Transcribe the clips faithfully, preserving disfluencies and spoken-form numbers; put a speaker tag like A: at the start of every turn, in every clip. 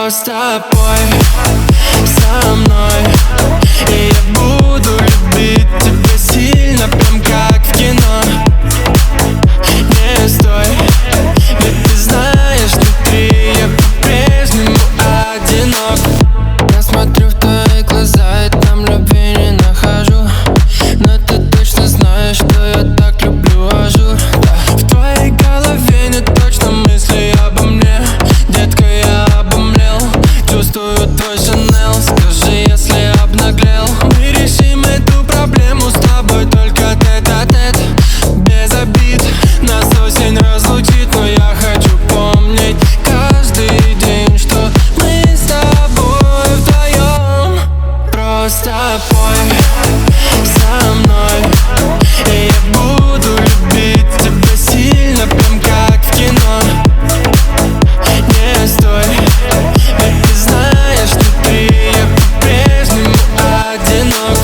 A: Просто пой со мной, и я буду любить тебя сильно, прям как в кино. Не стой, ведь ты знаешь, внутри я по-прежнему одинок. Я смотрю в твои глаза, и там любви не нахожу. Но ты точно знаешь, что я так люблю ажур. Да. В твоей голове не точно мысли обо мне. Детка, я обомлел, чувствую твой Шанел. Скажи, если обнаглел. Мы решим эту проблему с тобой только тет-а-тет, без обид. Нас осень разлучит, но я хочу помнить каждый день, что мы с тобой вдвоем. Просто пой со мной, и я буду любить тебя сильно, прям как в кино. Не стой, ведь ты знаешь, внутри я по-прежнему одинок.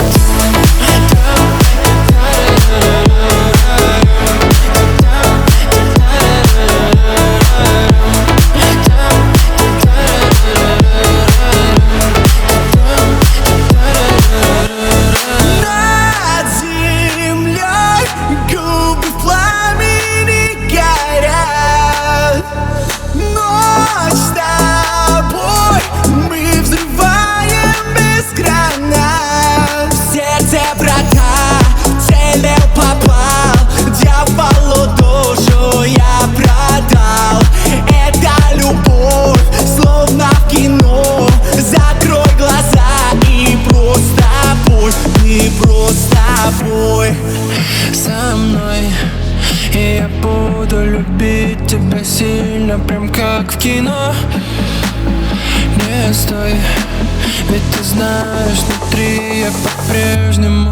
B: Над землей губы в пламени горят. Ночь с тобой, мы взрываем без крана. В сердце врага, целил попал, дьяволу душу я продал. Это любовь, словно в кино. Закрой глаза и просто пой, ты просто пой
A: Со мной, и я буду любить тебя сильно, прям как в кино. Не стой, ведь ты знаешь, внутри я по-прежнему